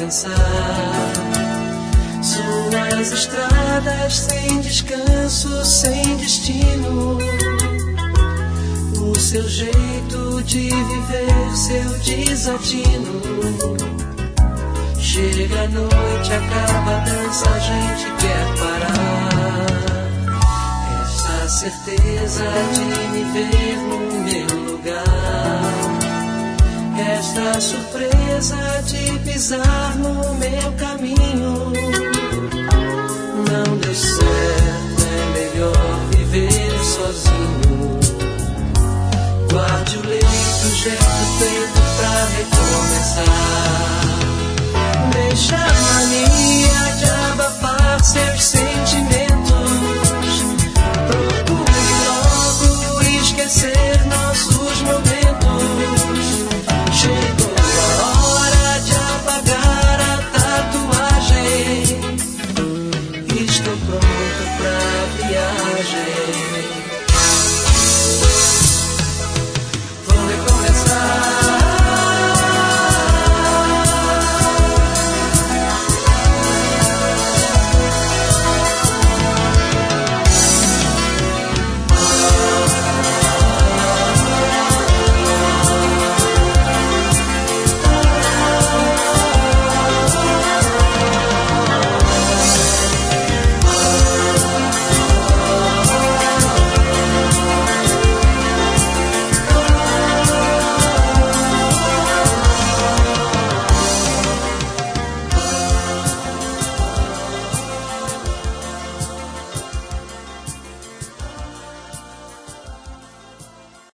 cansar. Suas estradas sem descanso, sem destino. O seu jeito de viver, seu desatino. Chega a noite, acaba a dança, a gente quer parar. Esta certeza de me ver no meu lugar, esta surpresa de pisar no meu caminho. Não deu certo, é melhor viver sozinho. Guarde o leito, jeito feito pra recomeçar. Deixa a mania de abafar seus sentimentos. Procure logo esquecer nossos momentos. Chegou a hora de apagar a tatuagem. Estou pronto pra viagem.